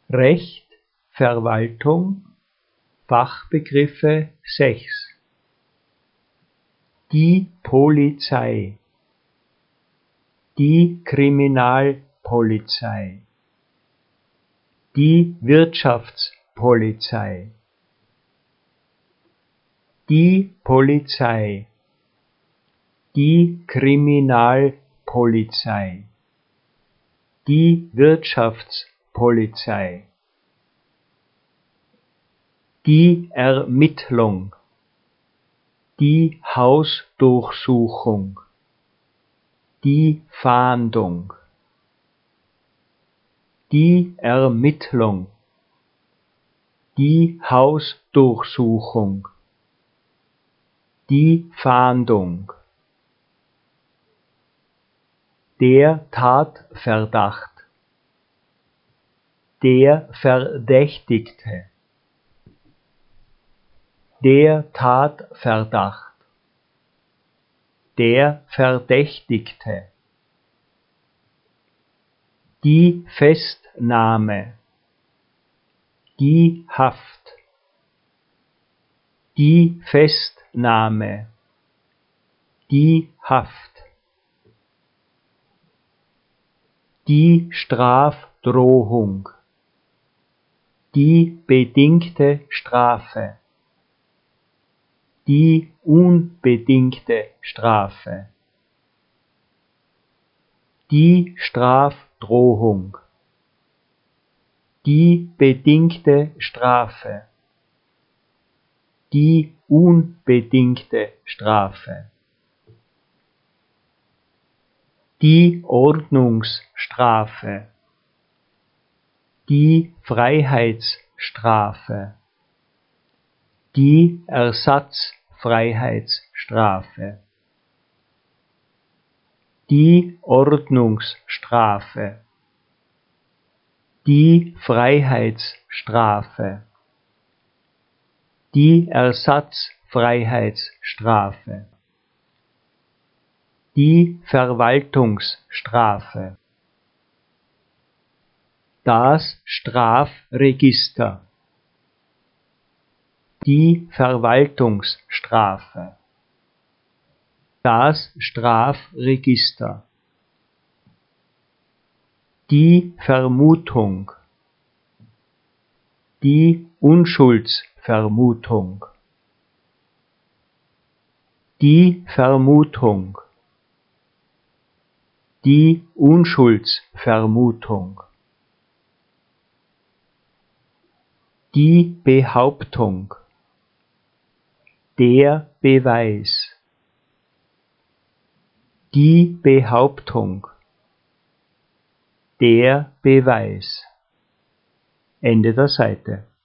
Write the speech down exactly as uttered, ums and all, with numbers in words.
Recht, Verwaltung, Fachbegriffe sechs. Die Polizei, die Kriminalpolizei, die Wirtschaftspolizei, die Polizei, die Kriminalpolizei, die Wirtschaftspolizei, die Ermittlung, die Hausdurchsuchung, die Fahndung, die Ermittlung, die Hausdurchsuchung, die Fahndung, der Tatverdacht, der Verdächtigte, der Tatverdacht, der Verdächtigte, die Festnahme, die Haft, die Festnahme, die Haft, die Strafdrohung, die bedingte Strafe, die unbedingte Strafe, die Strafdrohung, die bedingte Strafe, die unbedingte Strafe, die Ordnungsstrafe, die Freiheitsstrafe, die Ersatzfreiheitsstrafe, die Ordnungsstrafe, die Freiheitsstrafe, die Ersatzfreiheitsstrafe, die Verwaltungsstrafe, das Strafregister, die Verwaltungsstrafe, das Strafregister, die Vermutung, die Unschuldsvermutung, die Vermutung, die Unschuldsvermutung, die Behauptung, der Beweis, die Behauptung, der Beweis. Ende der Seite.